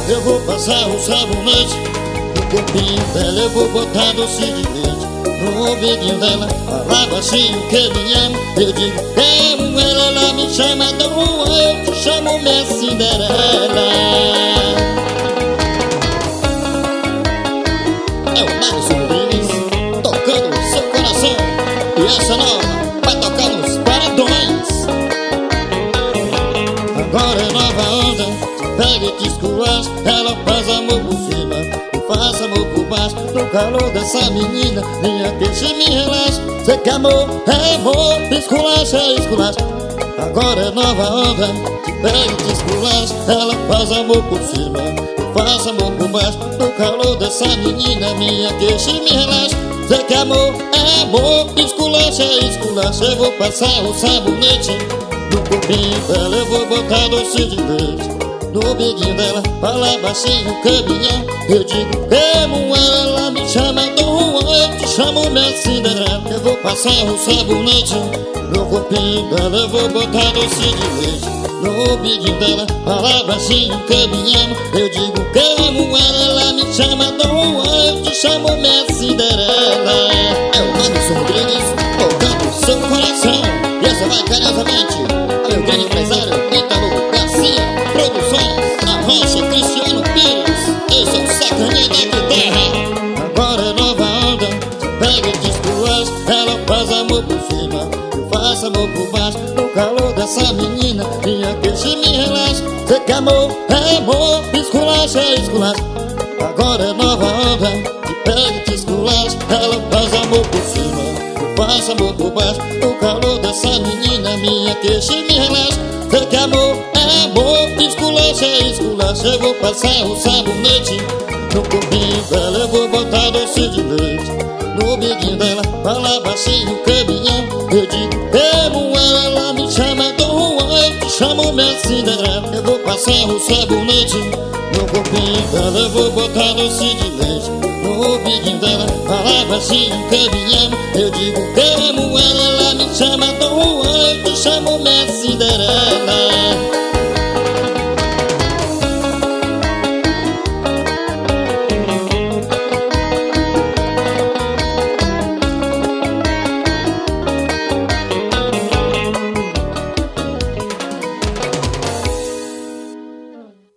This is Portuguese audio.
Eu vou passar um sabonete no corpinho dela, eu vou botar doce de leite no ouvidinho dela. Fala baixinho que me ama, eu digo amo ela, ela me chama Dom Juan, eu te chamo minha Cinderela. É o Mário Sobrinhos tocando seu coração, e essa nova vai tocar nos paredões. Agora é nova onda, pega e te esculacha, ela faz amor por cima, eu faço amor por baixo. No calor dessa menina, minha queixa me relaxa. Sei que amor é amor, esculacha, esculacha. Agora é nova onda, pega e te esculacha, ela faz amor por cima, eu faço amor por baixo. No calor dessa menina, minha queixa me relaxa. Sei que amor é amor, esculacha, esculacha. Eu vou passar o sabonete no corpinho dela, eu vou botar doce de leite no biguinho dela. Fala baixinho que me ama, eu digo amo ela, ela me chama Dom Juan, eu te chamo minha Cinderela. Eu vou passar o sabonete no corpinho dela, eu vou botar doce de leite no biguinho dela. Fala baixinho que me ama, eu digo amo ela, ela me chama Dom Juan, eu te chamo minha Cinderela. É o Mário Sobrinhos tocando seu coração, e essa vai carinhosamente ao meu grande empresário Ítalo Garcia Produções, a Rocha Cristiano Pires. Eu sou o sacaninha da terra. Agora é nova onda, pega e te esculacha, ela faz amor por cima, eu faço amor por baixo. No calor dessa menina, minha queixa me relaxa. Sei que amor é amor, esculacha, esculacha. Agora é nova onda, pega e te esculacha, ela faz amor por cima, eu faço amor por baixo. No calor dessa menina, minha queixa me relaxa. Sei que amor é amor, esculacha, esculacha. Eu vou passar o sabonete no corpinho dela, eu vou botar doce de leite no biguinho dela. Fala baixinho que me ama, eu digo amo ela, ela me chama Dom Juan, eu te chamo minha Cinderela. Eu vou passar o sabonete no corpinho dela, eu vou botar doce de leite no biguinho dela. Fala baixinho que me ama, eu digo amo ela, ela me chama Dom